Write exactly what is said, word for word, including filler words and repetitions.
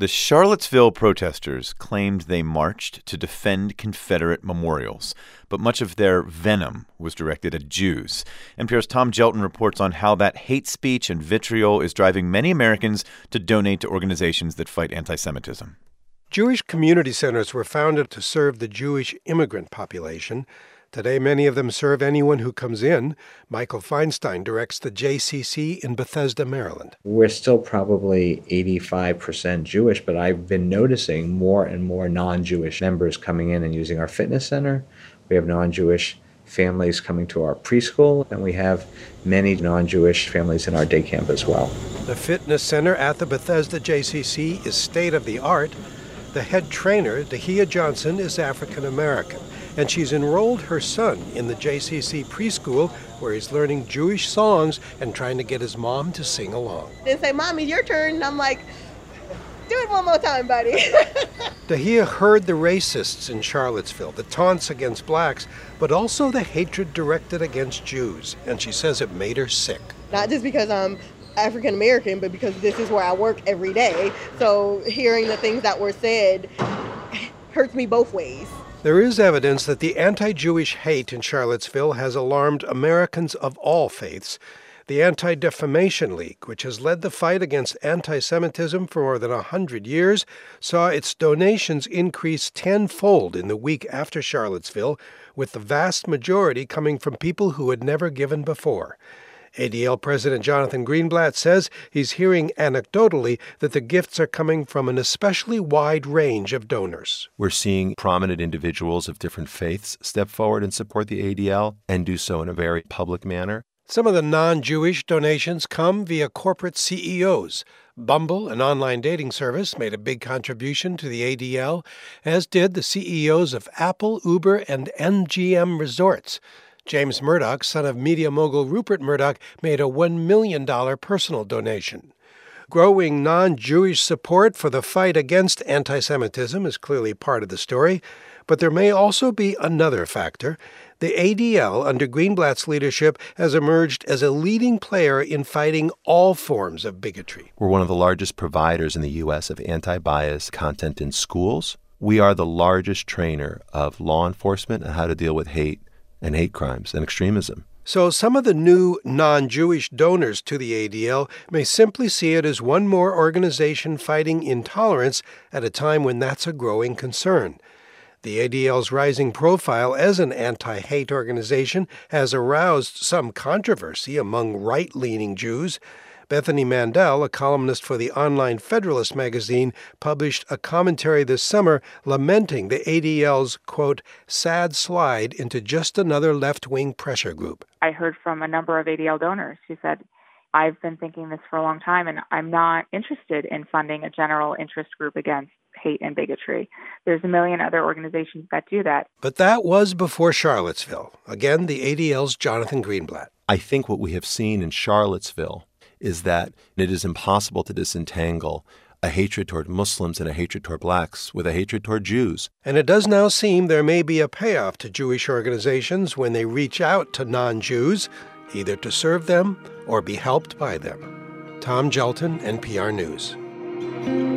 The Charlottesville protesters claimed they marched to defend Confederate memorials, but much of their venom was directed at Jews. N P R's Tom Gelton reports on how that hate speech and vitriol is driving many Americans to donate to organizations that fight anti-Semitism. Jewish community centers were founded to serve the Jewish immigrant population. Today, many of them serve anyone who comes in. Michael Feinstein directs the J C C in Bethesda, Maryland. We're still probably eighty-five percent Jewish, but I've been noticing more and more non-Jewish members coming in and using our fitness center. We have non-Jewish families coming to our preschool, and we have many non-Jewish families in our day camp as well. The fitness center at the Bethesda J C C is state-of-the-art. The head trainer, Dahia Johnson, is African-American, and she's enrolled her son in the J C C preschool, where he's learning Jewish songs and trying to get his mom to sing along. They say, "Mommy, your turn," and I'm like, do it one more time, buddy. Dahia heard the racists in Charlottesville, the taunts against blacks, but also the hatred directed against Jews, and she says it made her sick. Not just because I'm African American, but because this is where I work every day. So hearing the things that were said hurts me both ways. There is evidence that the anti-Jewish hate in Charlottesville has alarmed Americans of all faiths. The Anti-Defamation League, which has led the fight against anti-Semitism for more than a hundred years, saw its donations increase tenfold in the week after Charlottesville, with the vast majority coming from people who had never given before. A D L President Jonathan Greenblatt says he's hearing anecdotally that the gifts are coming from an especially wide range of donors. We're seeing prominent individuals of different faiths step forward and support the A D L and do so in a very public manner. Some of the non-Jewish donations come via corporate C E Os. Bumble, an online dating service, made a big contribution to the A D L, as did the C E Os of Apple, Uber, and M G M Resorts. James Murdoch, son of media mogul Rupert Murdoch, made a one million dollars personal donation. Growing non-Jewish support for the fight against anti-Semitism is clearly part of the story, but there may also be another factor. The A D L, under Greenblatt's leadership, has emerged as a leading player in fighting all forms of bigotry. We're one of the largest providers in the U S of anti-bias content in schools. We are the largest trainer of law enforcement on how to deal with hate and hate crimes and extremism. So some of the new non-Jewish donors to the A D L may simply see it as one more organization fighting intolerance at a time when that's a growing concern. The A D L's rising profile as an anti-hate organization has aroused some controversy among right-leaning Jews. Bethany Mandel, a columnist for the online Federalist magazine, published a commentary this summer lamenting the A D L's, quote, sad slide into just another left-wing pressure group. I heard from a number of A D L donors who said, I've been thinking this for a long time, and I'm not interested in funding a general interest group against hate and bigotry. There's a million other organizations that do that. But that was before Charlottesville. Again, the A D L's Jonathan Greenblatt. I think what we have seen in Charlottesville is that it is impossible to disentangle a hatred toward Muslims and a hatred toward blacks with a hatred toward Jews. And it does now seem there may be a payoff to Jewish organizations when they reach out to non-Jews, either to serve them or be helped by them. Tom Gelton, N P R News.